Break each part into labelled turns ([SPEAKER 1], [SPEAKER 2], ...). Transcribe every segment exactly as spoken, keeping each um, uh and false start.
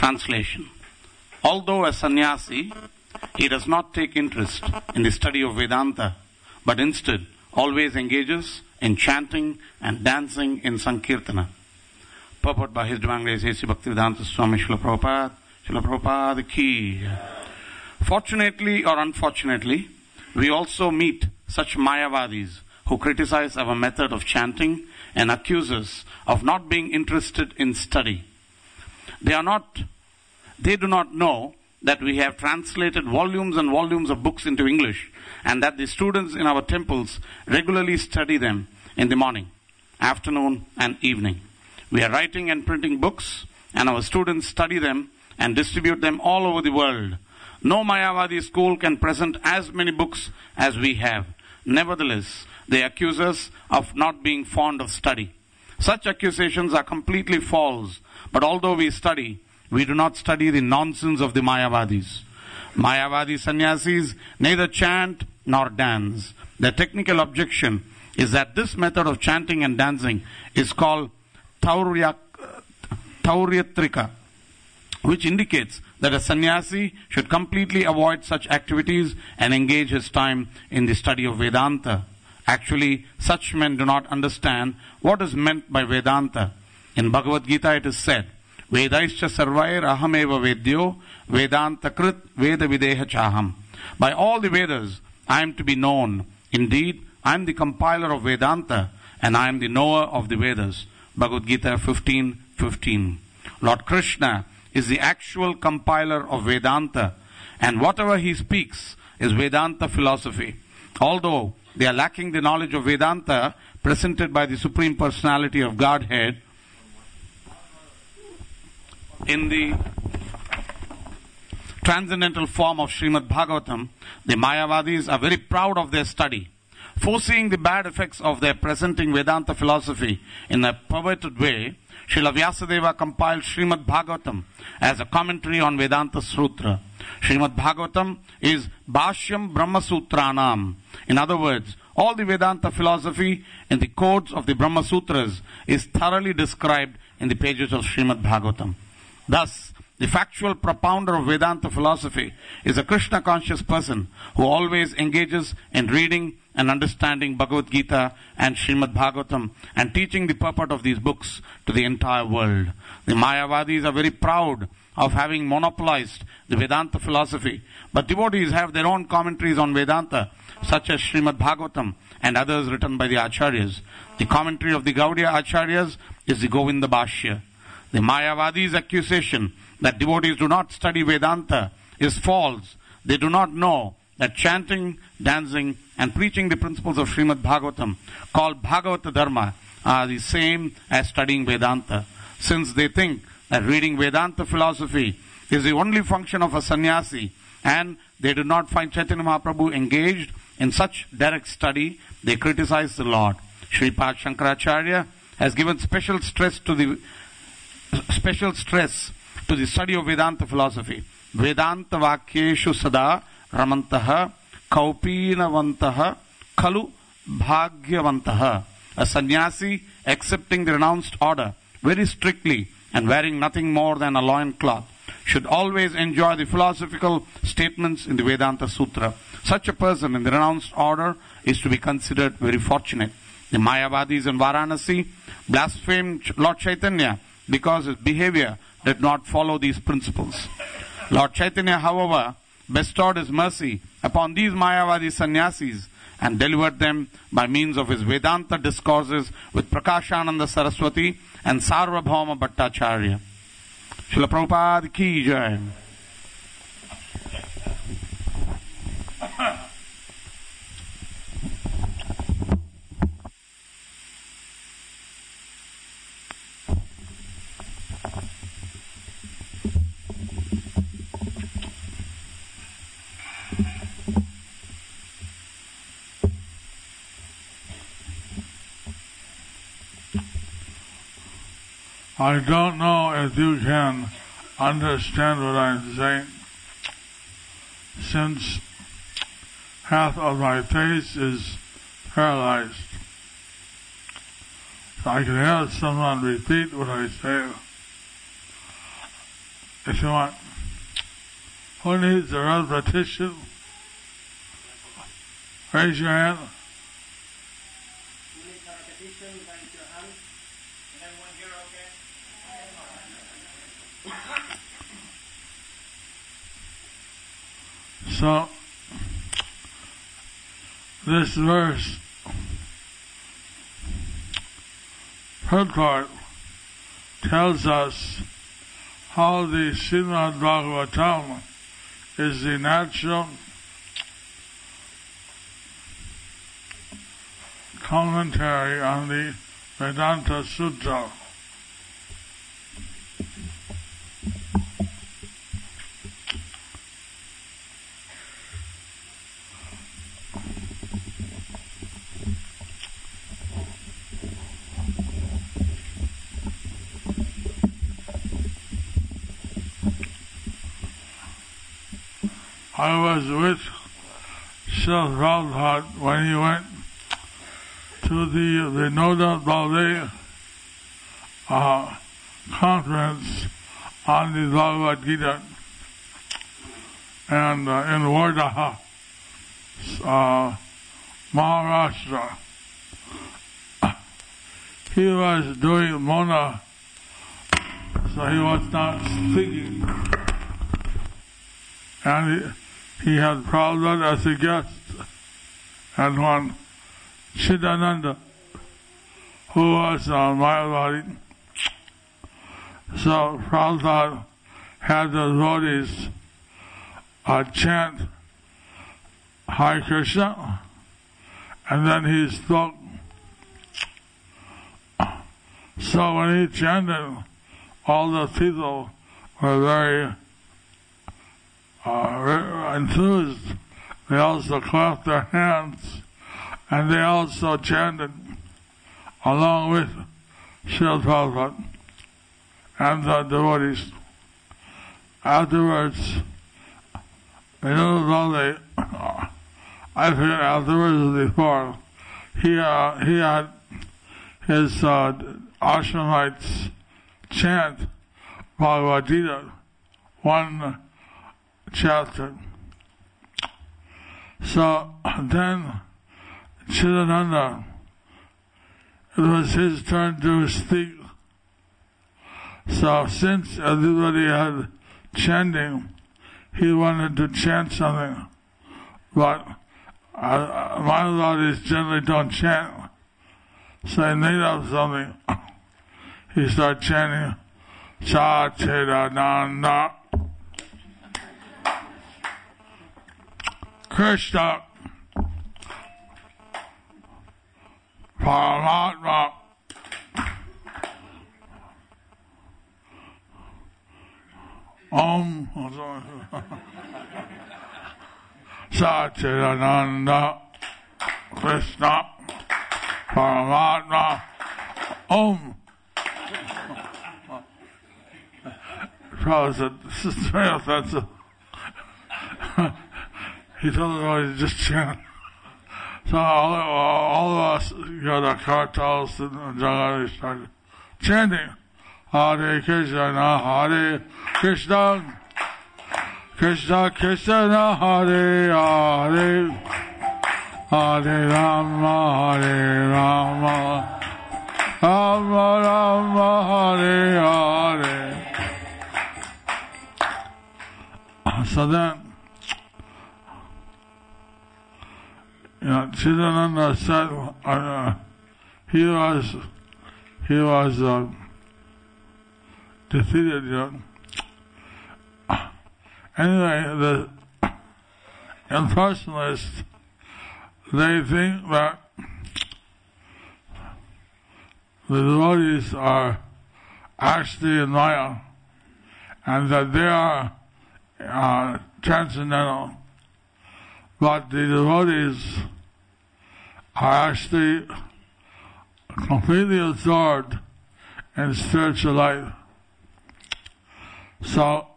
[SPEAKER 1] Translation. Although a sannyasi, he does not take interest in the study of Vedanta, but instead always engages in chanting and dancing in Sankirtana. Purport by His Divine Grace A C Bhaktivedanta Swami Srila Prabhupada, Srila Prabhupada ki. Fortunately or unfortunately, we also meet such Mayavadis who criticize our method of chanting and accuse us of not being interested in study. They are not, they do not know that we have translated volumes and volumes of books into English and that the students in our temples regularly study them in the morning, afternoon and evening. We are writing and printing books and our students study them and distribute them all over the world. No Mayavadi school can present as many books as we have. Nevertheless, they accuse us of not being fond of study. Such accusations are completely false, but although we study, we do not study the nonsense of the Mayavadis. Mayavadi sannyasis neither chant nor dance. Their technical objection is that this method of chanting and dancing is called Taurya, Tauryatrika, which indicates that a sannyasi should completely avoid such activities and engage his time in the study of Vedanta. Actually, such men do not understand what is meant by Vedanta. In Bhagavad Gita it is said, Vedaischa sarvair ahameva vedyo Vedanta krit veda videha chaham. By all the Vedas, I am to be known. Indeed, I am the compiler of Vedanta and I am the knower of the Vedas. Bhagavad Gita fifteen fifteen. Lord Krishna is the actual compiler of Vedanta, and whatever he speaks is Vedanta philosophy. Although they are lacking the knowledge of Vedanta presented by the Supreme Personality of Godhead in the transcendental form of Srimad Bhagavatam, the Mayavadis are very proud of their study. Foreseeing the bad effects of their presenting Vedanta philosophy in a perverted way, Srila Vyasadeva compiled Srimad Bhagavatam as a commentary on Vedanta Sutra. Srimad Bhagavatam is Bhashyam Brahma Sutranam. In other words, all the Vedanta philosophy in the codes of the Brahma Sutras is thoroughly described in the pages of Srimad Bhagavatam. Thus, the factual propounder of Vedanta philosophy is a Krishna conscious person who always engages in reading and understanding Bhagavad Gita and Srimad Bhagavatam and teaching the purport of these books to the entire world. The Mayavadis are very proud of having monopolized the Vedanta philosophy, but devotees have their own commentaries on Vedanta, such as Srimad Bhagavatam and others written by the Acharyas. The commentary of the Gaudiya Acharyas is the Govinda Bhashya. The Mayavadis' accusation that devotees do not study Vedanta is false. They do not know that chanting, dancing and preaching the principles of Srimad Bhagavatam, called Bhagavata Dharma, are the same as studying Vedanta. Since they think that reading Vedanta philosophy is the only function of a sannyasi and they do not find Chaitanya Mahaprabhu engaged in such direct study, they criticize the Lord. Sripad Shankaracharya has given special stress to the special stress to the study of Vedanta philosophy. Vedanta Vakyeshu Sada Ramantaha Kaupinavantaha Kalu Bhagyavantaha. A sannyasi accepting the renounced order very strictly and wearing nothing more than a loin cloth should always enjoy the philosophical statements in the Vedanta Sutra. Such a person in the renounced order is to be considered very fortunate. The Mayavadis in Varanasi blasphemed Lord Chaitanya because his behavior did not follow these principles. Lord Chaitanya, however, bestowed his mercy upon these Mayavadi sannyasis and delivered them by means of his Vedanta discourses with Prakashananda Saraswati and Sarvabhauma Bhattacharya. Srila Prabhupada ki jai.
[SPEAKER 2] I don't know if you can understand what I'm saying, since half of my face is paralyzed. So I can have someone repeat what I say. if you want. Who needs a repetition? Raise your hand.
[SPEAKER 1] Who needs a repetition? Raise your hand. Is everyone here okay?
[SPEAKER 2] So, this verse purport tells us how the Srimad Bhagavatam is the natural commentary on the Vedanta Sutra. I was with Srila Prabhupada when he went to the Vinoda Bhave uh, conference on the Bhagavad Gita, and uh, in Wardha, uh, Maharashtra. He was doing Mona, so he was not speaking, and he, he had Prabhupada as a guest, and one Chidananda, who was on Mayavadi. So Prabhupada had the devotees uh, chant Hare Krishna, and then he spoke. So when he chanted, all the people were very uh, enthused. They also clapped their hands, and they also chanted along with Srila Prabhupada and the devotees. Afterwards, you know, they, I forget afterwards before, he, uh, he had his uh, ashramites chant Bhagavad Gita, one chapter. So then Chidananda, it was his turn to speak. So since everybody had chanting, he wanted to chant something. But uh, my devotees generally don't chant. So he made up something. He started chanting, Sachidananda Krishna Paramatma Om Sachidananda Krishna Paramatma Om. Probably said, this is very offensive. He told everybody to just chant. So all, all of us got our kartals and Jagari started chanting. Hare Krishna, Hare Krishna, Krishna Krishna, Hare Hare, Hare Rama, Hare Rama, Rama Rama, Hare Hare. So then, you know, Chidananda said, uh, he was, he was uh, defeated, you know. Anyway, the impersonalists, they think that the devotees are actually in Maya, and that they are uh, transcendental. But the devotees are actually completely absorbed in spiritual life. So,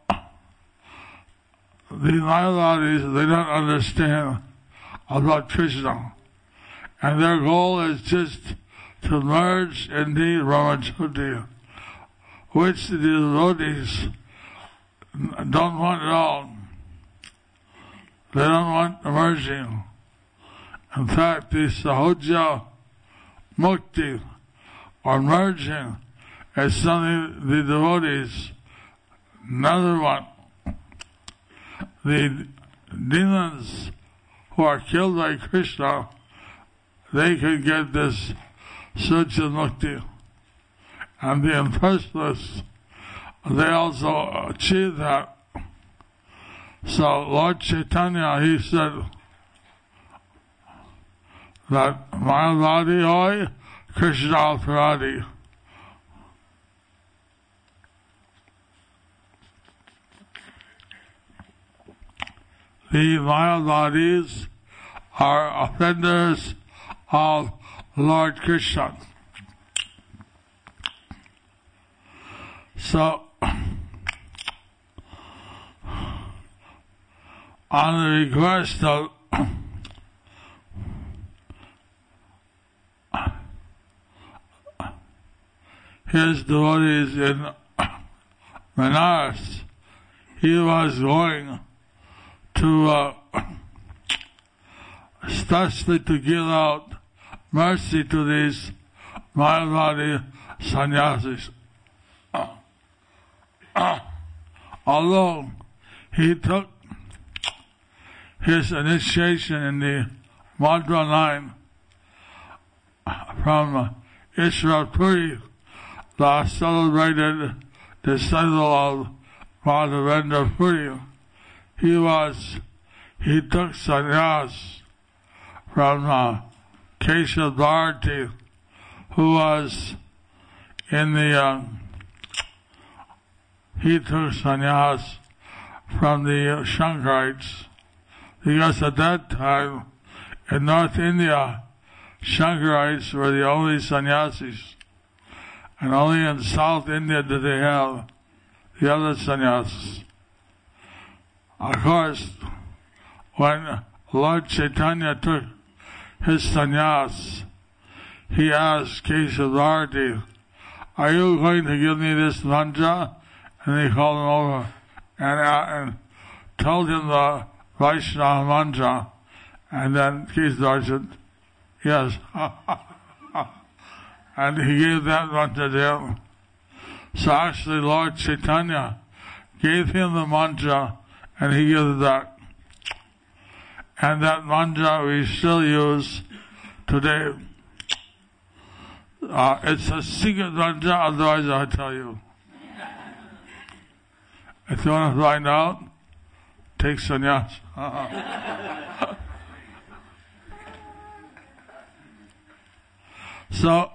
[SPEAKER 2] the Mayavadis, they don't understand about Krishna. And their goal is just to merge in the Brahmajyoti, which the devotees don't want it all. They don't want merging. In fact, the Sahoja Mukti, or merging, is something the devotees never want. The demons who are killed by Krishna, they can get this Sahoja Mukti. And the impersonalists, they also achieve that. So Lord Chaitanya, he said that Mayavadi hoy, Krishna Paradi. The Mayavadis are offenders of Lord Krishna. So, on the request of his devotees in Benares, he was going to, uh, especially to give out mercy to these Mayavadi sannyasis. Although he took his initiation in the mantra line from Ishwar Puri, the celebrated disciple of Madhavendra Puri, he was, he took sannyas from uh, Keshav Bharati, who was in the uh, he took sannyas from the Shankarites, because at that time in North India, Shankarites were the only sannyasis, and only in South India did they have the other sannyasis. Of course, when Lord Chaitanya took his sannyas, he asked Keshav Bharati, "Are you going to give me this mantra?" And he called him over and, uh, and told him the Vaishnava mantra. And then Keshav said, "Yes." And he gave that mantra to him. So actually Lord Chaitanya gave him the mantra and he gave it back. And that mantra we still use today. Uh, it's a secret mantra, otherwise I'll tell you. If you want to find out, take sannyas. So,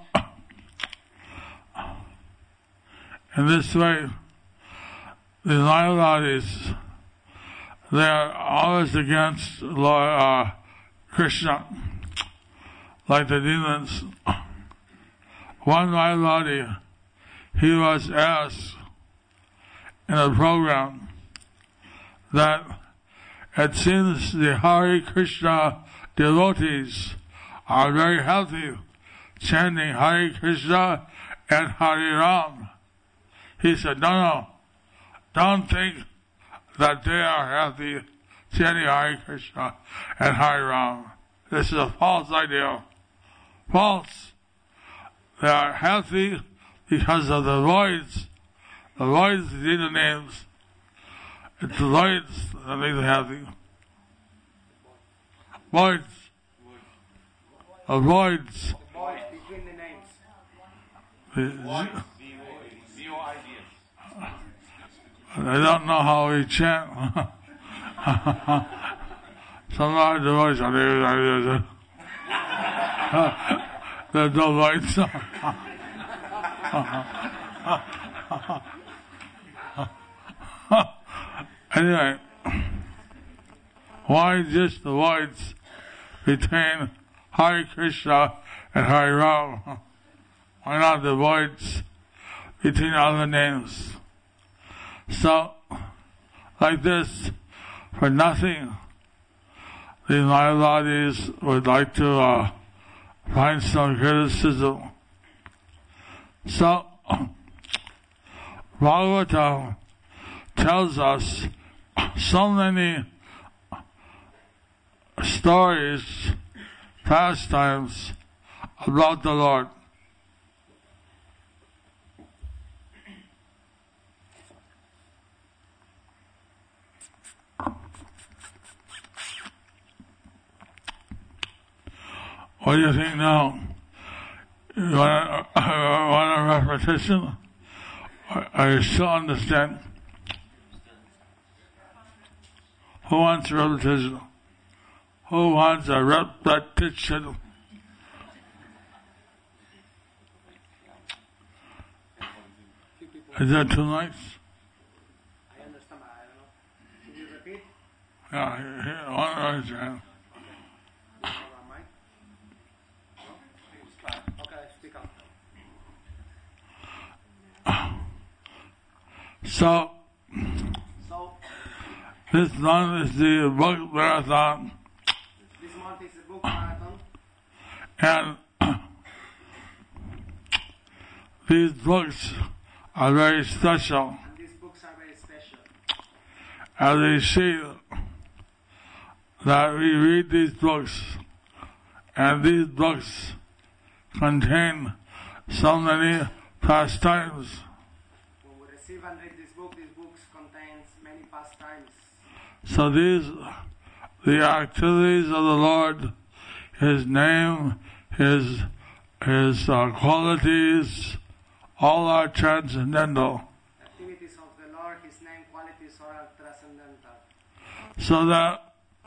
[SPEAKER 2] in this way, the Mayavadis, they are always against Lord, uh, Krishna, like the demons. One Mayavadi, he was asked in a program that it seems the Hare Krishna devotees are very healthy, chanting Hare Krishna and Hare Ram. He said, no, no, don't think that they are healthy, chanting Hare Krishna and Hare Ram. This is a false idea. False. They are healthy because of the voids. The voids is in the names. It's the voids that make them happy. Voids. The voids.
[SPEAKER 3] The voids between the names.
[SPEAKER 2] The, I don't know how we chant. Sometimes the voice there's no voids. Anyway, why just the voids between Hare Krishna and Hare Ram? Why not the voids between other names? So, like this, for nothing, the Mayavadis would like to uh, find some criticism. So, Bhagavatam tells us so many stories, pastimes about the Lord. What do you think now? You want a, want a repetition? Are you still understand? Who wants a repetition? Who wants a repetition? Is that too nice?
[SPEAKER 3] I understand, but I don't know. Can you repeat?
[SPEAKER 2] Yeah, here, here, one right hand.
[SPEAKER 3] Okay, speak up.
[SPEAKER 2] So,
[SPEAKER 3] So,
[SPEAKER 2] this month is the book marathon,
[SPEAKER 3] this month is the book marathon,
[SPEAKER 2] and these books are very special.
[SPEAKER 3] and these books are very special.
[SPEAKER 2] As we see that we read these books, and these books contain so many pastimes.
[SPEAKER 3] When we receive and read this book, this book contains many pastimes.
[SPEAKER 2] So these, the activities of the Lord, His name, His His uh, qualities, all are transcendental.
[SPEAKER 3] Activities of the Lord, His name, qualities are all transcendental.
[SPEAKER 2] So that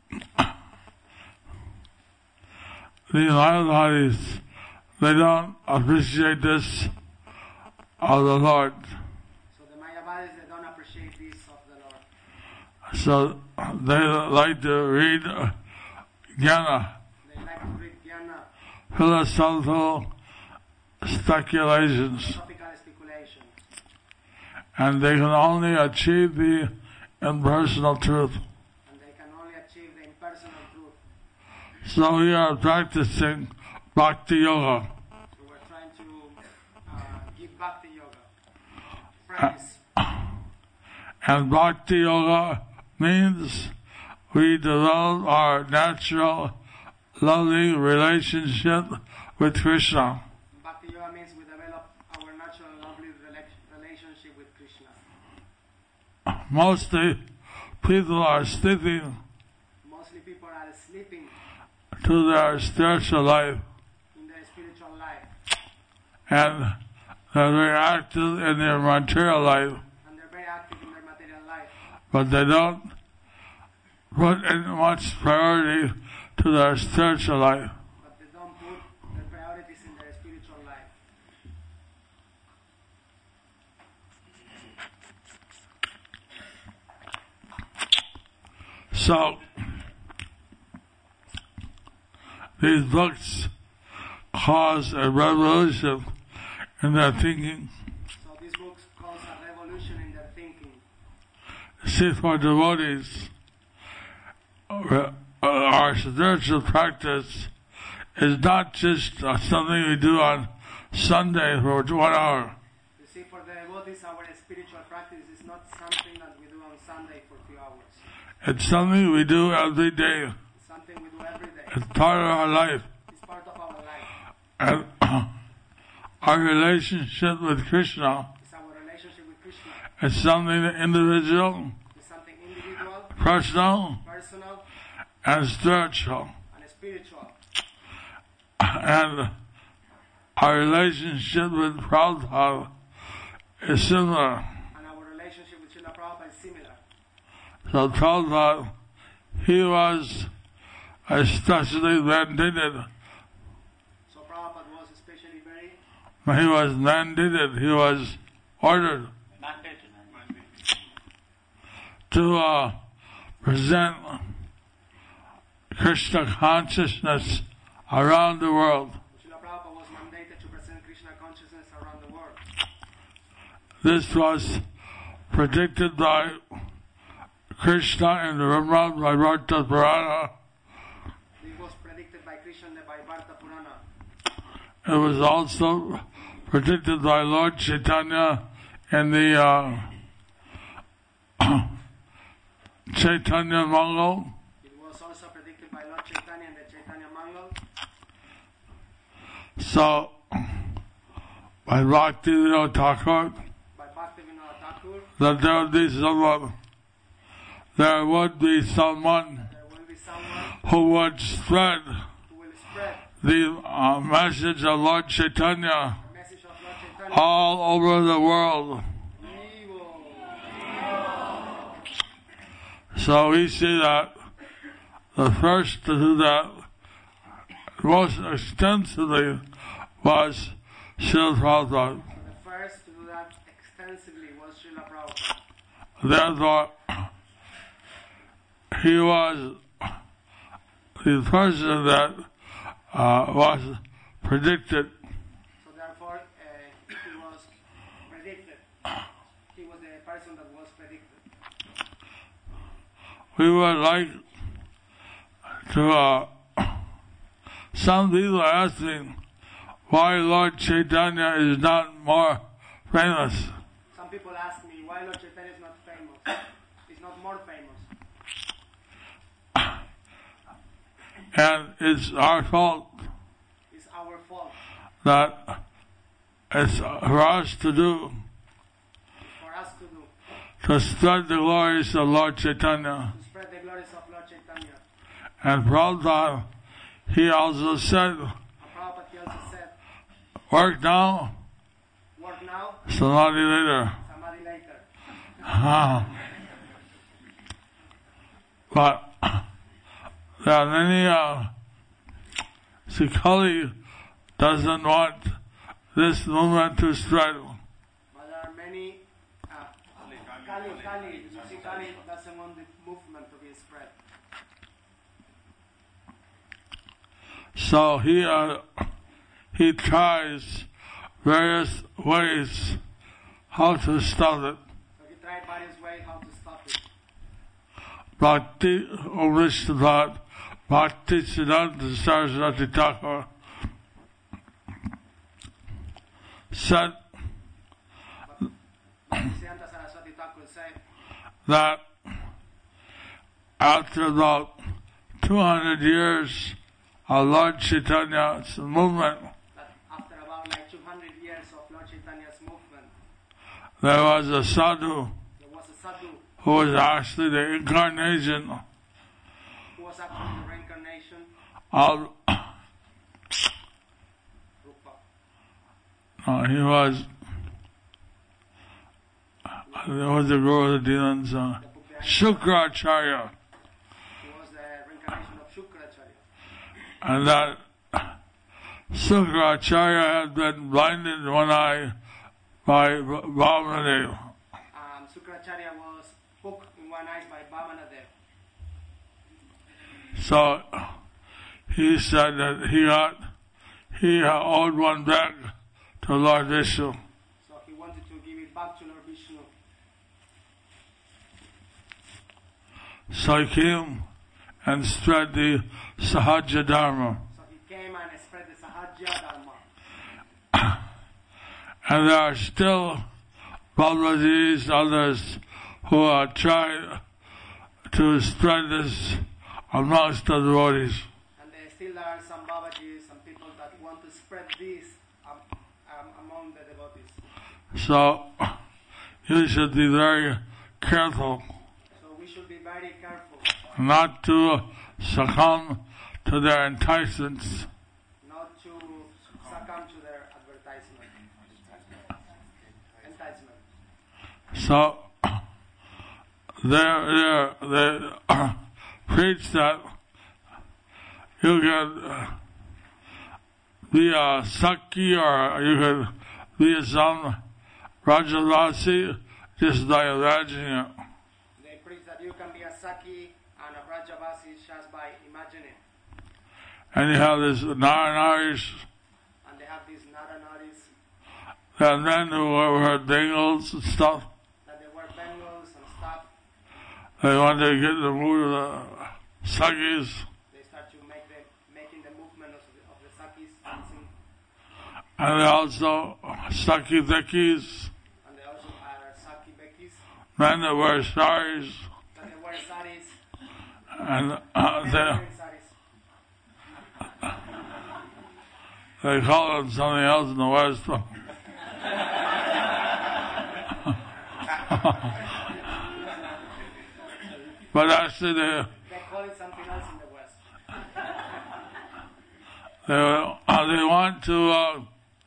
[SPEAKER 2] the Mayavadis, they don't appreciate this of the Lord.
[SPEAKER 3] So the Mayavadis, they don't appreciate this of the Lord.
[SPEAKER 2] So they like to read uh, Jnana,
[SPEAKER 3] They like to read Jnana,
[SPEAKER 2] philosophical speculations,
[SPEAKER 3] philosophical speculations.
[SPEAKER 2] and they can only achieve the impersonal truth.
[SPEAKER 3] And they can only achieve the impersonal truth.
[SPEAKER 2] So we are practicing Bhakti Yoga.
[SPEAKER 3] So we're trying to uh, give Bhakti Yoga. Practice.
[SPEAKER 2] And Bhakti Yoga means we develop our natural, loving relationship with Krishna.
[SPEAKER 3] Bhakti Yoga means we develop our natural lovely rela- relationship with Krishna.
[SPEAKER 2] Mostly people are sleeping
[SPEAKER 3] Mostly people are sleeping
[SPEAKER 2] to their spiritual life,
[SPEAKER 3] in their spiritual life,
[SPEAKER 2] and they're very active in their material life,
[SPEAKER 3] and they're very active in their material life,
[SPEAKER 2] but they don't put in much priority to their spiritual life.
[SPEAKER 3] but they don't put their priorities in their spiritual life.
[SPEAKER 2] So, these books cause a revolution in their thinking.
[SPEAKER 3] So these books cause a revolution in their thinking.
[SPEAKER 2] See, for devotees, uh, our spiritual practice is not just uh, something we do on Sunday for one hour.
[SPEAKER 3] You see, for the devotees, our spiritual practice is not something that we do on Sunday for a few hours.
[SPEAKER 2] It's something we do every day.
[SPEAKER 3] It's something we do every day.
[SPEAKER 2] It's part of our life.
[SPEAKER 3] It's part of our life.
[SPEAKER 2] And our relationship with Krishna
[SPEAKER 3] It's our relationship with Krishna.
[SPEAKER 2] is something individual,
[SPEAKER 3] It's something individual,
[SPEAKER 2] personal,
[SPEAKER 3] personal,
[SPEAKER 2] and spiritual.
[SPEAKER 3] and spiritual.
[SPEAKER 2] And our relationship with Prabhupada is similar.
[SPEAKER 3] And our relationship with Srila Prabhupada is similar.
[SPEAKER 2] So Prabhupada, he was especially mandated.
[SPEAKER 3] So Prabhupada was especially very,
[SPEAKER 2] He was mandated, he was ordered to uh, present Krishna consciousness around the world.
[SPEAKER 3] Srila Prabhupada was mandated to present Krishna consciousness around the world.
[SPEAKER 2] This was predicted by Krishna in the Brahma Bharata Purana.
[SPEAKER 3] This was predicted by Krishna in the Bharata Purana.
[SPEAKER 2] It was also predicted by Lord Chaitanya in the uh, Chaitanya Mangal.
[SPEAKER 3] It was also predicted by Lord Chaitanya in the Chaitanya Mangal.
[SPEAKER 2] So, by Bhaktivinoda Thakur,
[SPEAKER 3] By Bhaktivinoda Thakur,
[SPEAKER 2] that there would be someone, there would be someone
[SPEAKER 3] there will be someone
[SPEAKER 2] who would spread
[SPEAKER 3] who will spread
[SPEAKER 2] the uh, message of Lord Chaitanya
[SPEAKER 3] the message of Lord Chaitanya.
[SPEAKER 2] all over the world.
[SPEAKER 3] Evil.
[SPEAKER 2] So we see that the first to do that most extensively was Srila Prabhupada.
[SPEAKER 3] The first to do that extensively was Srila Prabhupada.
[SPEAKER 2] Therefore, he was the person that uh, was predicted.
[SPEAKER 3] So therefore, uh, he was predicted. He was the person that was predicted.
[SPEAKER 2] We would like to, uh, some people are asking why Lord Chaitanya is not more famous.
[SPEAKER 3] Some people ask me why Lord Chaitanya is not famous. He's not more famous.
[SPEAKER 2] And it's our fault
[SPEAKER 3] It's our fault.
[SPEAKER 2] that it's for us to do,
[SPEAKER 3] For us to do.
[SPEAKER 2] to spread the glories of Lord Chaitanya.
[SPEAKER 3] To spread the glories of Lord Chaitanya.
[SPEAKER 2] And Prabhupada, he also said,
[SPEAKER 3] And Prabhupada he also said,
[SPEAKER 2] work now,
[SPEAKER 3] work now,
[SPEAKER 2] samadhi later.
[SPEAKER 3] samadhi later.
[SPEAKER 2] Ah. But there are many, uh, see, Kali doesn't want this movement to spread.
[SPEAKER 3] But there are many, uh, Kali, Kali, you see Kali doesn't want the movement to be spread.
[SPEAKER 2] So he, uh, he tries various ways how to stop it.
[SPEAKER 3] So he tried various ways how to stop it.
[SPEAKER 2] Bhakti Umrishtavat, Bhakti Siddhanta Saraswati Thakur said
[SPEAKER 3] Siddhanta Saraswati Thakur said
[SPEAKER 2] that after about two hundred years of Lord Chaitanya's movement,
[SPEAKER 3] that after about like two hundred years of Lord Chaitanya's movement,
[SPEAKER 2] there was a sadhu
[SPEAKER 3] there was a sadhu
[SPEAKER 2] who was actually the incarnation
[SPEAKER 3] who was actually the reincarnation
[SPEAKER 2] of,
[SPEAKER 3] Rupa.
[SPEAKER 2] no, he was, there was the Guru of the Demons, uh, Shukracharya.
[SPEAKER 3] He was the reincarnation of Shukracharya.
[SPEAKER 2] And that Shukracharya had been blinded in one eye by Vamanadev.
[SPEAKER 3] Um, Shukracharya was hooked in one eye by Vamanadev.
[SPEAKER 2] So he said that he got, he owed one back to Lord Vishnu.
[SPEAKER 3] So he wanted to give it back to Lord Vishnu.
[SPEAKER 2] So he came and spread the Sahaja Dharma.
[SPEAKER 3] So he came and spread the Sahaja Dharma.
[SPEAKER 2] And there are still Babaji's, others who are trying to spread this amongst the devotees.
[SPEAKER 3] And there still are some Babajis, some people that want to spread this um, um, among the devotees.
[SPEAKER 2] So you should be very careful
[SPEAKER 3] So we should be very careful
[SPEAKER 2] not to succumb to their enticements.
[SPEAKER 3] not to succumb to their advertisement. Enticement.
[SPEAKER 2] So they they they preach that you can uh, be a Sakhi or you can be some Rajavasi just by imagining it.
[SPEAKER 3] They preach that you can be a Saki and a Rajavasi just by imagining.
[SPEAKER 2] And you have this Naranaris
[SPEAKER 3] And they have these Naranaris
[SPEAKER 2] and men who wear bangles and stuff.
[SPEAKER 3] that they wear bangles and stuff.
[SPEAKER 2] They want to get in the mood of the Sakhis.
[SPEAKER 3] They start to make the making the movement of the, of the Sakis dancing.
[SPEAKER 2] And they also Sakhi Dekis,
[SPEAKER 3] And they also are Saki Bekis
[SPEAKER 2] men that wear saris.
[SPEAKER 3] that they wear saris.
[SPEAKER 2] and uh,
[SPEAKER 3] Men
[SPEAKER 2] they,
[SPEAKER 3] wearing saris.
[SPEAKER 2] they call it something else in the West. But actually, they
[SPEAKER 3] They call it something else in the West.
[SPEAKER 2] they, uh, they want to uh,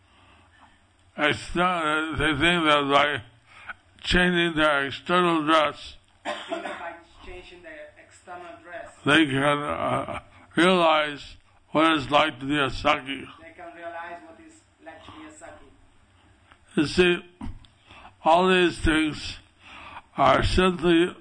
[SPEAKER 2] extend. They think that by changing their external dress,
[SPEAKER 3] I think that by changing the external dress,
[SPEAKER 2] they can uh, realize what it's like to be a Saki.
[SPEAKER 3] they can realize what it's like to be a Saki.
[SPEAKER 2] You see, all these things are simply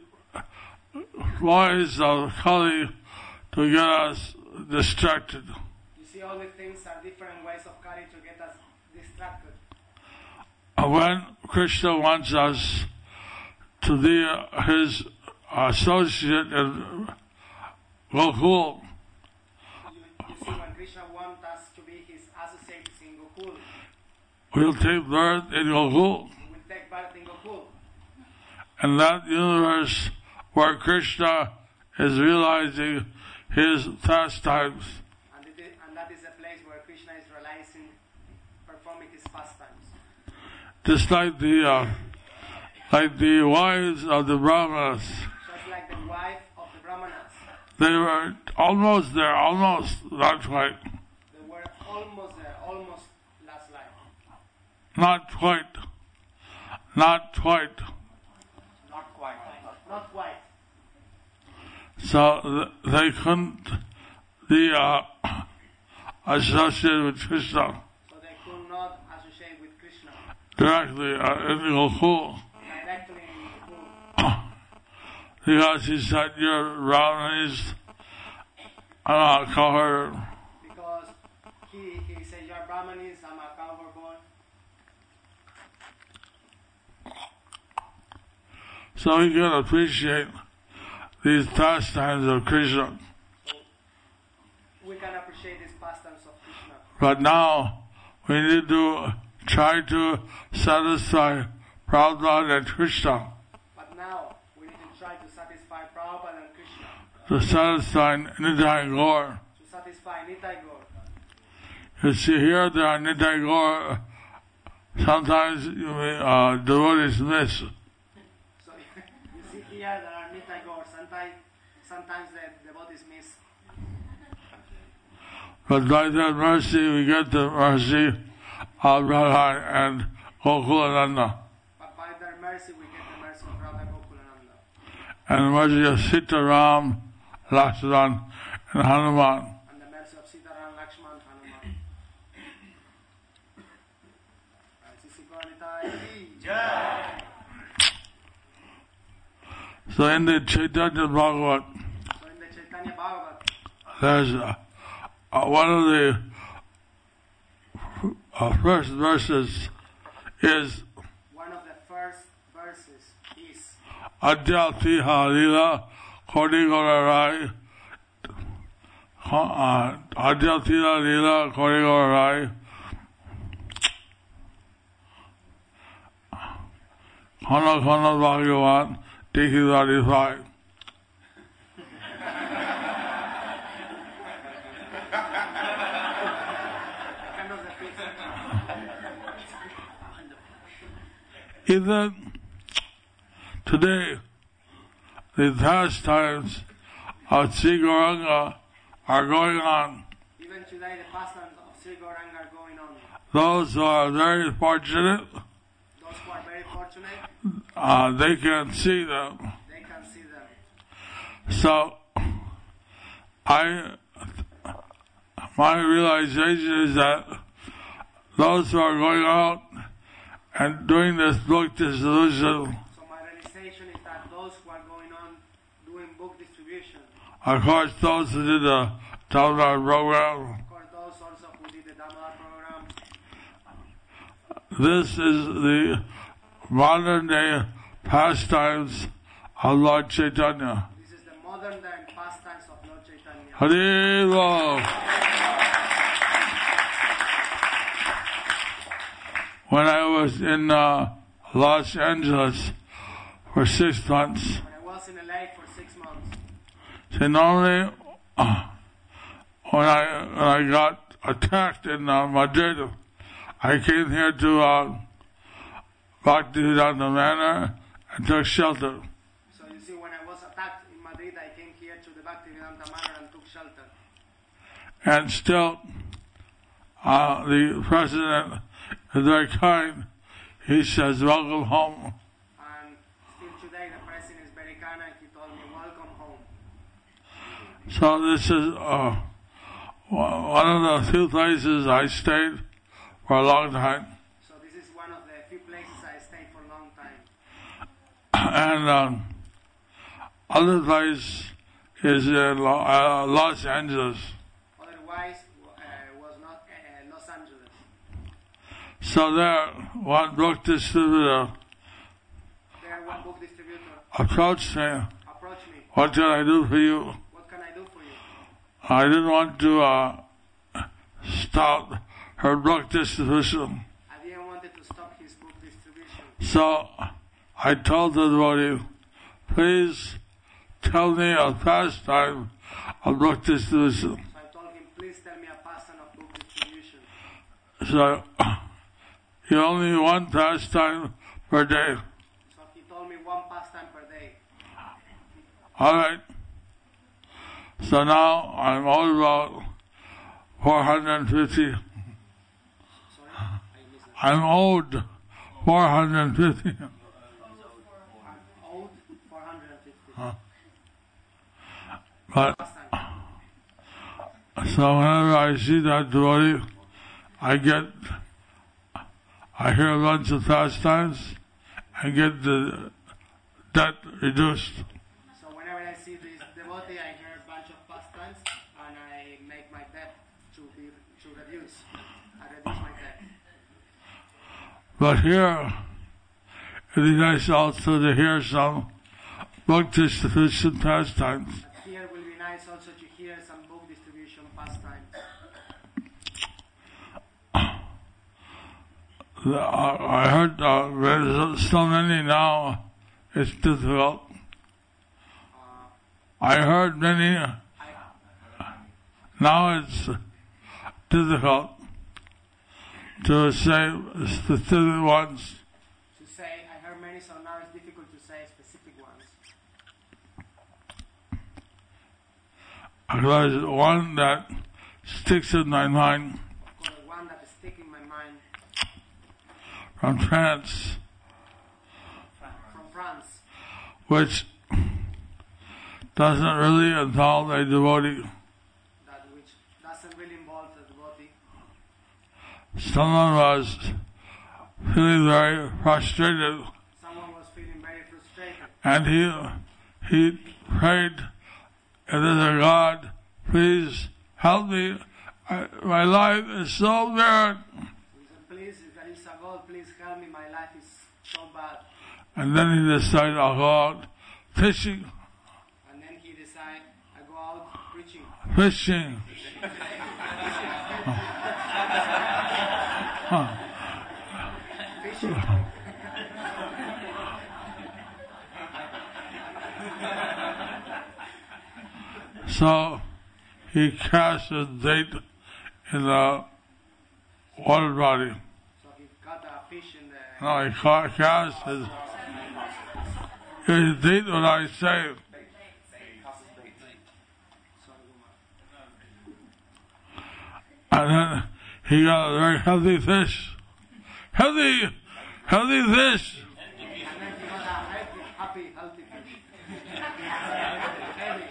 [SPEAKER 2] ways of Kali to get us distracted.
[SPEAKER 3] You see, all the things are different ways of Kali to get us distracted.
[SPEAKER 2] When Krishna wants us to be his associate in Gokul,
[SPEAKER 3] You, you see, when Krishna wants us to be his associates in Gokul,
[SPEAKER 2] we'll take birth in Gokul.
[SPEAKER 3] we will take birth in Gokul.
[SPEAKER 2] And that universe where Krishna is realizing his pastimes.
[SPEAKER 3] And, it is, and that is the place where Krishna is realizing, performing his pastimes.
[SPEAKER 2] Just like the uh, like the wives of the Brahmanas.
[SPEAKER 3] Just like the wife of the Brahmanas.
[SPEAKER 2] They were almost there, almost not quite.
[SPEAKER 3] They were almost there, almost last life.
[SPEAKER 2] Not quite. Not quite.
[SPEAKER 3] Not quite. Not quite.
[SPEAKER 2] So th- they couldn't be uh, associated with Krishna
[SPEAKER 3] So they could not associate with Krishna
[SPEAKER 2] directly uh, in Gokul.
[SPEAKER 3] directly in Gokul.
[SPEAKER 2] Because he said, you're Brahmanis, I'm not call her.
[SPEAKER 3] Because he, he said, you're Brahmanis, I'm a cowboy boy.
[SPEAKER 2] So we can appreciate these pastimes of Krishna.
[SPEAKER 3] So we can appreciate these pastimes of Krishna.
[SPEAKER 2] But now we need to try to satisfy Prabhupada and Krishna,
[SPEAKER 3] But now we need to try to satisfy Prabhupada and Krishna.
[SPEAKER 2] to satisfy Nitai Gaur.
[SPEAKER 3] To satisfy Nitai Gaur.
[SPEAKER 2] You see here there are Nitai Gaur, sometimes you may, uh, devotees miss.
[SPEAKER 3] So you see here there are Nitai Gaur. Sometimes, sometimes the devotees miss.
[SPEAKER 2] But by that mercy we get the mercy of Radha and Gokulananda.
[SPEAKER 3] But by their mercy we get the mercy of Radha Gokulananda.
[SPEAKER 2] And the mercy of Sitaram, Lakshman, and Hanuman.
[SPEAKER 3] And the mercy of Sitaram, Lakshman, Hanuman. Sisi Gaur Nitai ki Jai.
[SPEAKER 2] So in the Chaitanya Bhagavat,
[SPEAKER 3] So in the Chaitanya Bhagavat,
[SPEAKER 2] there's uh, uh, one of the uh, first verses is
[SPEAKER 3] one of the first verses is
[SPEAKER 2] Adhyatiha Lila Kodi Gorarai. Adhyatiha Lila Kodi Gorarai. Khana Khana Bhagavan Tikidari.
[SPEAKER 3] kind of the fifth.
[SPEAKER 2] Even today, the pastimes of Sri Gauranga are going on.
[SPEAKER 3] Even today, the pastimes of Sri Gauranga are going on.
[SPEAKER 2] Those who are very fortunate,
[SPEAKER 3] Those who are very fortunate,
[SPEAKER 2] uh, they can see them.
[SPEAKER 3] they can see them.
[SPEAKER 2] So, I, my realization is that those who are going out and doing this book distribution,
[SPEAKER 3] So my realization is that those who are going on doing book distribution,
[SPEAKER 2] of course, those who did the Tamil program,
[SPEAKER 3] of course those also who did the Damodar program,
[SPEAKER 2] this is the modern day pastimes of Lord Chaitanya.
[SPEAKER 3] this is the modern day pastimes of Lord Chaitanya.
[SPEAKER 2] Hari Bol. When I was in uh, Los Angeles for six months,
[SPEAKER 3] When I was in L A for six
[SPEAKER 2] See, normally, uh, when I when I got attacked in uh, Madrid, I came here to uh, Bhaktivedanta Manor and took shelter.
[SPEAKER 3] So you see, when I was attacked in Madrid, I came here to the Bhaktivedanta Manor and took shelter.
[SPEAKER 2] And still, uh, the president is very kind. He says, "Welcome home."
[SPEAKER 3] And still today, the president is very kind and he told me, "Welcome home."
[SPEAKER 2] So this is uh, one of the few places I stayed for a long time.
[SPEAKER 3] So this is one of the few places I stayed for a long time.
[SPEAKER 2] And um, other place is in Lo- uh, Los Angeles.
[SPEAKER 3] Otherwise, uh, was not uh, Los Angeles.
[SPEAKER 2] So there, one book distributor
[SPEAKER 3] There, one book distributor
[SPEAKER 2] approached me.
[SPEAKER 3] approached me.
[SPEAKER 2] What can I do for you?
[SPEAKER 3] What can I do for you?
[SPEAKER 2] I didn't want to uh, stop her book distribution.
[SPEAKER 3] I didn't want to stop his book distribution.
[SPEAKER 2] So I told the devotee, please tell me a pastime of book distribution.
[SPEAKER 3] So I told him, please tell me a pastime of book distribution.
[SPEAKER 2] So you only one pastime per day.
[SPEAKER 3] So he told me one pastime per day.
[SPEAKER 2] All right. So now I'm owed about four hundred fifty.
[SPEAKER 3] Sorry, I missed it.
[SPEAKER 2] I'm owed four hundred fifty.
[SPEAKER 3] I'm owed four hundred fifty.
[SPEAKER 2] Huh. But
[SPEAKER 3] Pastime.
[SPEAKER 2] so whenever I see that devotee, I get, I hear a bunch of pastimes and get the debt reduced.
[SPEAKER 3] So whenever I see this devotee, I hear a bunch of pastimes and I make my debt to be to reduce. I reduce my debt.
[SPEAKER 2] But here, it is nice also to hear some book distribution pastimes.
[SPEAKER 3] But here will be nice also to hear some book distribution pastimes.
[SPEAKER 2] The- I I heard uh, there's so many now, it's difficult.
[SPEAKER 3] Uh,
[SPEAKER 2] I heard many,
[SPEAKER 3] I,
[SPEAKER 2] now it's difficult to say specific ones.
[SPEAKER 3] to say, I heard many, so now it's difficult to say specific ones.
[SPEAKER 2] There's one that sticks in my mind
[SPEAKER 3] Of course, one that is sticking in my mind
[SPEAKER 2] from France,
[SPEAKER 3] from France,
[SPEAKER 2] which doesn't really involve a devotee.
[SPEAKER 3] that which doesn't really involve the devotee.
[SPEAKER 2] Someone was feeling very frustrated,
[SPEAKER 3] Someone was feeling very frustrated,
[SPEAKER 2] and he he prayed, and then God, please help me. I, my life is so bad.
[SPEAKER 3] he said, please, if there is a God, please help me, my life is so bad.
[SPEAKER 2] And then he decided, I'll go out fishing,
[SPEAKER 3] And then he decided, I go out preaching.
[SPEAKER 2] fishing. Huh.
[SPEAKER 3] Fishing.
[SPEAKER 2] So he cast his date in the water body.
[SPEAKER 3] So he caught a fish in the...
[SPEAKER 2] No, he ca- cast his, his date, what I say. And then he got a very healthy fish. Healthy, healthy fish.
[SPEAKER 3] And then he got a happy, happy, healthy fish. Healthy.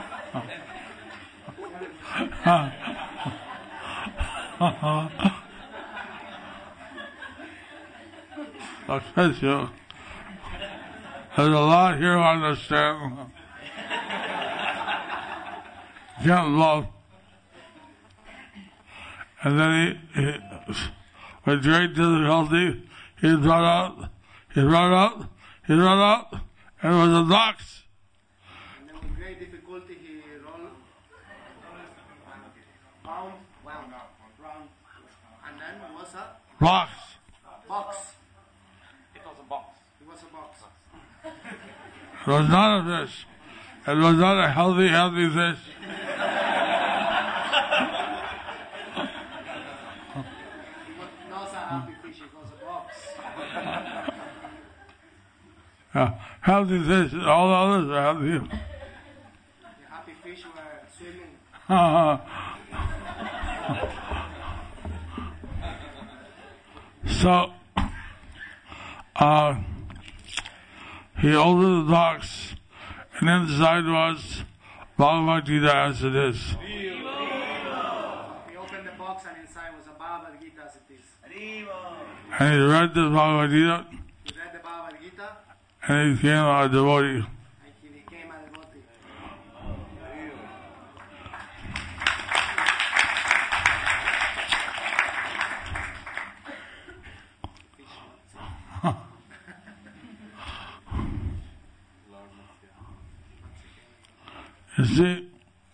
[SPEAKER 2] I'll catch you. There's a lot here to understand. Can't love. And then he, he with great difficulty, he brought out, he brought out, he brought out, and it was a box.
[SPEAKER 3] And then with great difficulty he rolled, bound, wound, round, and then was a
[SPEAKER 2] Box.
[SPEAKER 3] box.
[SPEAKER 1] It was a box.
[SPEAKER 3] It was a box.
[SPEAKER 2] It was not a fish. It was not a healthy, healthy fish.
[SPEAKER 3] It was not a happy fish, it was a box.
[SPEAKER 2] Yeah, healthy fish, all the others are healthy.
[SPEAKER 3] The happy fish were swimming.
[SPEAKER 2] So, uh, he opened the box, and inside was Bhagavad Gita as it is.
[SPEAKER 3] He opened the box and inside was a Bhagavad Gita as it is.
[SPEAKER 2] And he read the Bhagavad Gita,
[SPEAKER 3] He read the Bhagavad Gita
[SPEAKER 2] and he became a devotee.
[SPEAKER 3] and he became a devotee.
[SPEAKER 2] You see,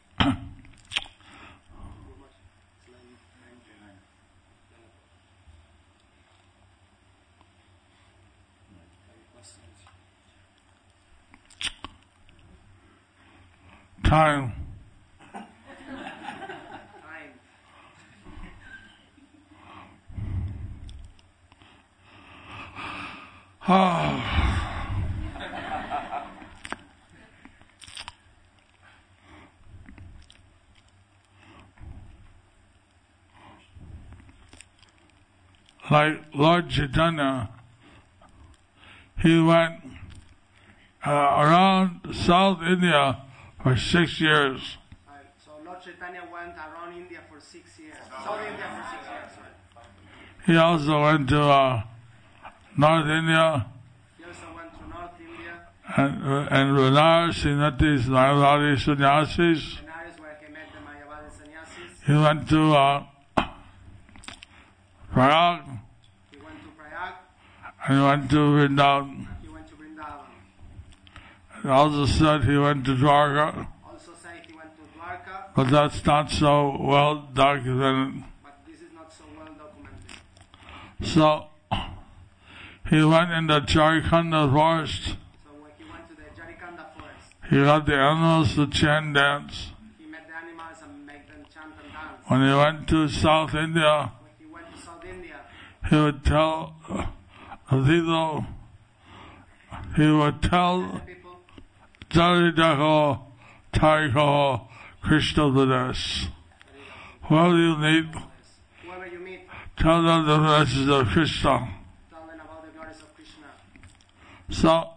[SPEAKER 2] time.
[SPEAKER 3] Time.
[SPEAKER 2] Oh. Like Lord Chaitanya, he went uh, around South India for six years.
[SPEAKER 3] Uh, so Lord Chaitanya went around India for six years. South India for six years. Right?
[SPEAKER 2] He also went to uh, North India
[SPEAKER 3] He also went to North India,
[SPEAKER 2] and, uh, and Benares. He met these Mayavadi sannyasis.
[SPEAKER 3] Benares where he met the Mayavadi sannyasis.
[SPEAKER 2] He went to uh, Prague,
[SPEAKER 3] He went to Prayag.
[SPEAKER 2] and he went to Vrindavan.
[SPEAKER 3] He went to Vrindavan.
[SPEAKER 2] He also said he went to Dwarka,
[SPEAKER 3] Also said he went to Dwarka,
[SPEAKER 2] but that's not so well documented.
[SPEAKER 3] but this is not so well documented.
[SPEAKER 2] So he went into Charikanda forest.
[SPEAKER 3] So when he went to the Jarikanda forest,
[SPEAKER 2] He got the animals to chant dance.
[SPEAKER 3] he met the animals and made them chant and dance.
[SPEAKER 2] When he went to South India,
[SPEAKER 3] When he went to South India,
[SPEAKER 2] he would tell uh, the people, he would tell
[SPEAKER 3] the people,
[SPEAKER 2] Jaridako, Tariko, Krishna Pradesh. Whoever you meet,
[SPEAKER 3] whoever you meet,
[SPEAKER 2] tell them the message of Krishna.
[SPEAKER 3] tell them about the glories of Krishna.
[SPEAKER 2] So,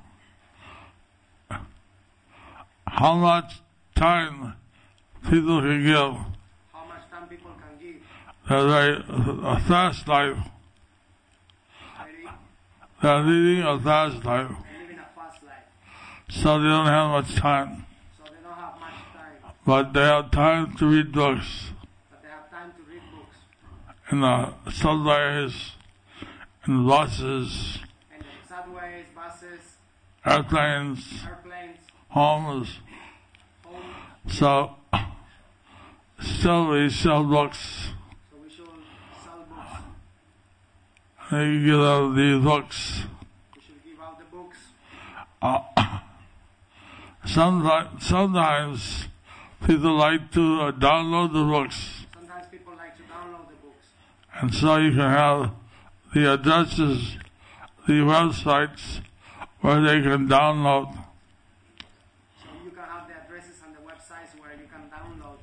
[SPEAKER 2] how much time people can give?
[SPEAKER 3] How much time people can give.
[SPEAKER 2] They're very a fast life.
[SPEAKER 3] Very,
[SPEAKER 2] They're leading a fast life,
[SPEAKER 3] they live in a fast life.
[SPEAKER 2] so they don't have much time.
[SPEAKER 3] So they don't have much time,
[SPEAKER 2] But they have time to read books
[SPEAKER 3] but they have time to read books.
[SPEAKER 2] in the subways, in buses,
[SPEAKER 3] And the subways, buses,
[SPEAKER 2] airplanes,
[SPEAKER 3] airplanes,
[SPEAKER 2] homes.
[SPEAKER 3] homes.
[SPEAKER 2] So, still we sell books.
[SPEAKER 3] So we should sell books.
[SPEAKER 2] They give out these books.
[SPEAKER 3] We should give out the books.
[SPEAKER 2] Uh, sometimes, sometimes people like to uh, download the books,
[SPEAKER 3] Sometimes people like to download the books.
[SPEAKER 2] and so you can have the addresses, the websites where they can download.
[SPEAKER 3] So you can have the addresses and the websites where you can download.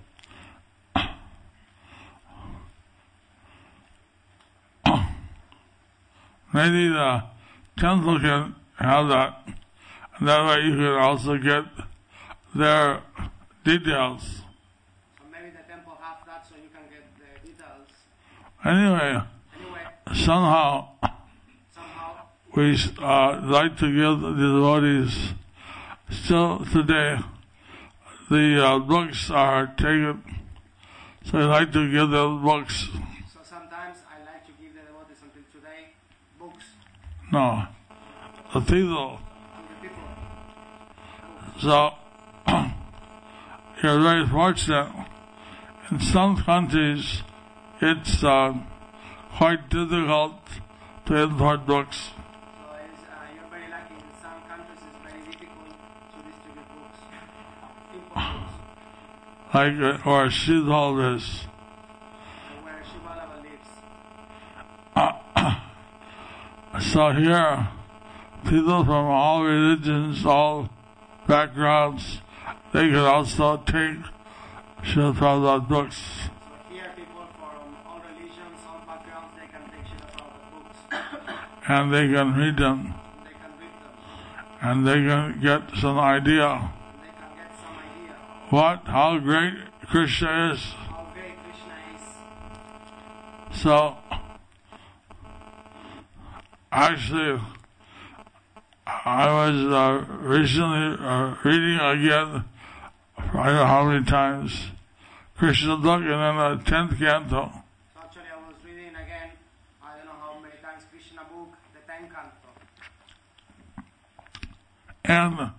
[SPEAKER 2] Maybe the temple can have that. And that way you can also get their details.
[SPEAKER 3] So maybe the temple have that so you can get the details.
[SPEAKER 2] Anyway,
[SPEAKER 3] Anyway,
[SPEAKER 2] somehow
[SPEAKER 3] somehow
[SPEAKER 2] we uh, like to give the devotees, still today, the uh, books are taken, so we like to give them books.
[SPEAKER 3] So sometimes I like to give the devotees until today books
[SPEAKER 2] No, the people.
[SPEAKER 3] to the people.
[SPEAKER 2] So, you're very fortunate. In some countries, it's uh, quite difficult to import books.
[SPEAKER 3] So it's, uh, you're very lucky. In some countries, it's very difficult to distribute books.
[SPEAKER 2] like uh, where Shidal is.
[SPEAKER 3] and where Shiva Baba lives.
[SPEAKER 2] So here, people from all religions, all backgrounds, they can also take Srila Prabhupada's books.
[SPEAKER 3] So here people from all religions, all backgrounds, they can take Srila Prabhupada books.
[SPEAKER 2] And they can read them.
[SPEAKER 3] They can read them.
[SPEAKER 2] And they can get some idea
[SPEAKER 3] And they can get some idea
[SPEAKER 2] what, how great Krishna is.
[SPEAKER 3] how great Krishna is.
[SPEAKER 2] So, actually, I was uh, recently uh, reading again, I don't know how many times, Krishna book, and then the tenth canto.
[SPEAKER 3] So actually I was reading again, I don't know how many times, Krishna book, the tenth canto.
[SPEAKER 2] And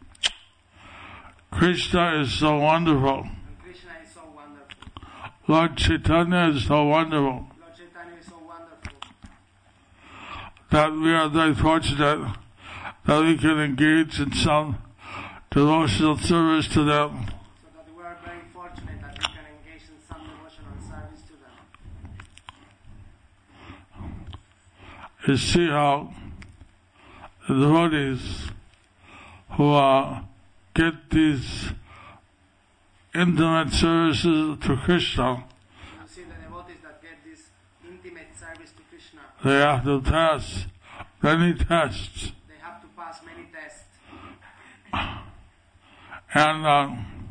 [SPEAKER 2] Krishna is so wonderful.
[SPEAKER 3] And Krishna is so wonderful.
[SPEAKER 2] Lord Chaitanya is so wonderful
[SPEAKER 3] Lord Chaitanya is so wonderful.
[SPEAKER 2] that we are very fortunate that we can engage in some devotional service to them.
[SPEAKER 3] So that we are very fortunate that we can engage in some devotional service to them.
[SPEAKER 2] You see how the devotees who uh, get these intimate services to Krishna,
[SPEAKER 3] You see the devotees that get this intimate service to Krishna,
[SPEAKER 2] they have to pass many tests.
[SPEAKER 3] they have to pass many tests.
[SPEAKER 2] And uh,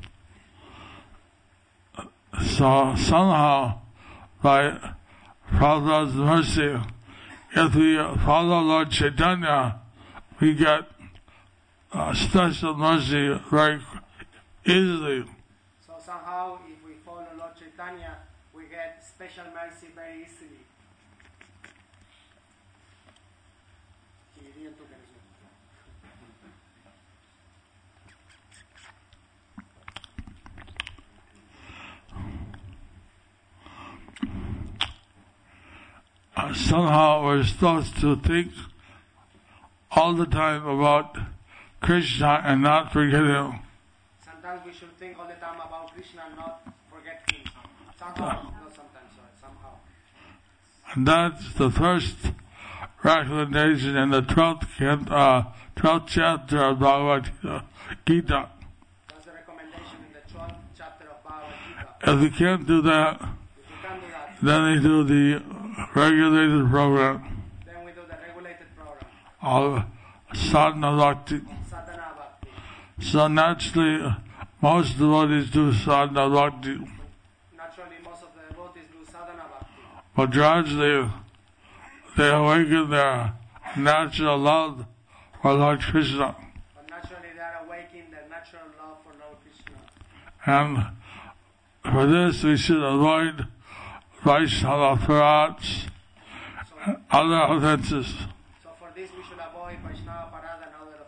[SPEAKER 2] so somehow, by Prabhupada's mercy, if we follow Lord Chaitanya, we get uh, special mercy very easily.
[SPEAKER 3] So somehow, if we follow Lord Chaitanya, we get special mercy very easily.
[SPEAKER 2] Uh, somehow we're supposed to think all the time about Krishna and not forget him.
[SPEAKER 3] Sometimes we should think all the time about Krishna and not forget him. Somehow, not sometimes, sorry, somehow.
[SPEAKER 2] And that's the first recommendation in the twelfth, uh, twelfth chapter of Bhagavad Gita.
[SPEAKER 3] That's the recommendation in the twelfth chapter of Bhagavad Gita.
[SPEAKER 2] If we can't do that,
[SPEAKER 3] If we can't do that,
[SPEAKER 2] then we do the regulated program
[SPEAKER 3] then we do the regulated program,
[SPEAKER 2] of sadhana bhakti.
[SPEAKER 3] sadhana bhakti.
[SPEAKER 2] So naturally, most devotees do sadhana bhakti,
[SPEAKER 3] Naturally, most of the devotees do sadhana bhakti.
[SPEAKER 2] but gradually they awaken their natural love for Lord Krishna.
[SPEAKER 3] But naturally, they are awakening their natural love for Lord Krishna.
[SPEAKER 2] And for this, we should avoid Vaishnava parats and other offenses.
[SPEAKER 3] So for this, we should avoid Vaishnava Parada and other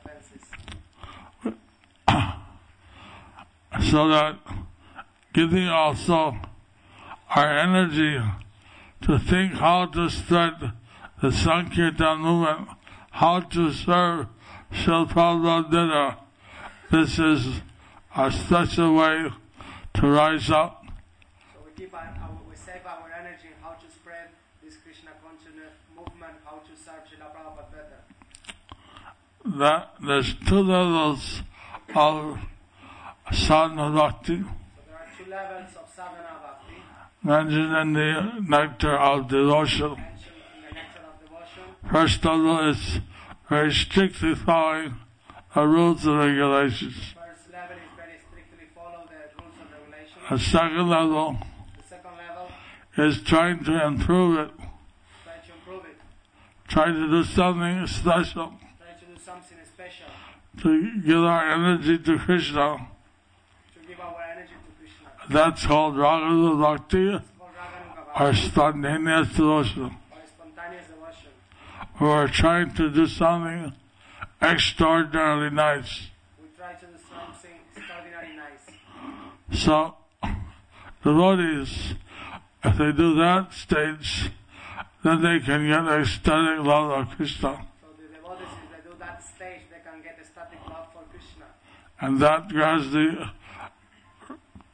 [SPEAKER 3] offenses.
[SPEAKER 2] So that giving also our energy to think how to spread the Sankirtan movement, how to serve Srila Prabhupada dinner. This is a special way to rise up.
[SPEAKER 3] So we keep our, our, we save our energy in how to spread this Krishna consciousness movement, how to serve Srila Prabhupada better.
[SPEAKER 2] That there's two levels of sadhana bhakti
[SPEAKER 3] So there are two levels of sadhana bhakti
[SPEAKER 2] mentioned in the nectar of devotion.
[SPEAKER 3] mentioned in the nectar of devotion.
[SPEAKER 2] First level is very strictly following the rules and regulations.
[SPEAKER 3] First level is very strictly follow the rules and regulations.
[SPEAKER 2] The second level
[SPEAKER 3] The second level,
[SPEAKER 2] is trying to improve it,
[SPEAKER 3] try to improve it,
[SPEAKER 2] trying to do something special
[SPEAKER 3] try to do something special
[SPEAKER 2] to give our energy to Krishna.
[SPEAKER 3] to give our energy to Krishna.
[SPEAKER 2] That's called Raghuva Bhakti
[SPEAKER 3] It's called Raganuga
[SPEAKER 2] or
[SPEAKER 3] Bhakti
[SPEAKER 2] spontaneous devotion.
[SPEAKER 3] or spontaneous devotion.
[SPEAKER 2] We're trying to do something extraordinarily nice.
[SPEAKER 3] We try to do something extraordinarily nice.
[SPEAKER 2] So, devotees, if they do that stage, then they can get ecstatic love of Krishna.
[SPEAKER 3] So the devotees, if they do that stage, they can get ecstatic love for Krishna.
[SPEAKER 2] And that gradually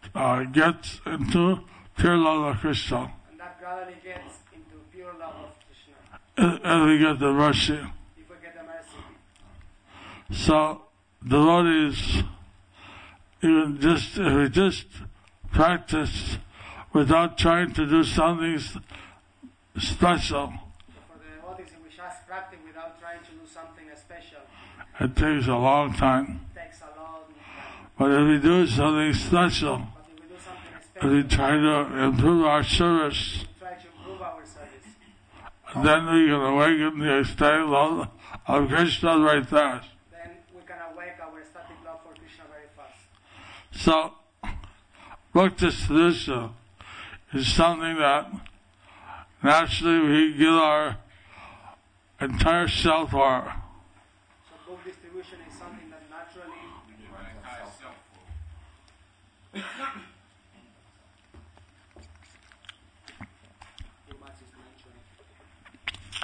[SPEAKER 2] uh, gets into pure love of Krishna.
[SPEAKER 3] And that gradually gets into pure love of Krishna.
[SPEAKER 2] As we get the mercy.
[SPEAKER 3] If we get the mercy.
[SPEAKER 2] So, devotees, even just, if we just practice without trying to do something special,
[SPEAKER 3] For the devotees, if we just practice without trying to do something special,
[SPEAKER 2] it takes a long time.
[SPEAKER 3] it takes a long time.
[SPEAKER 2] But if we do something special,
[SPEAKER 3] But if we do something
[SPEAKER 2] if
[SPEAKER 3] special,
[SPEAKER 2] we try to improve our service,
[SPEAKER 3] we try to improve our service,
[SPEAKER 2] then we can awaken the ecstatic love of Krishna right there.
[SPEAKER 3] then we can awake our ecstatic love for Krishna very fast.
[SPEAKER 2] So, Bhakti Sadhusha is something that naturally we give our entire self for.
[SPEAKER 3] So book distribution is something that naturally too much is natural.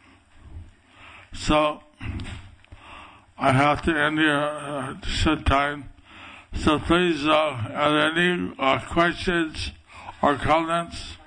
[SPEAKER 2] So, I have to end here uh, to set time. So please, uh, are there any uh, questions or comments?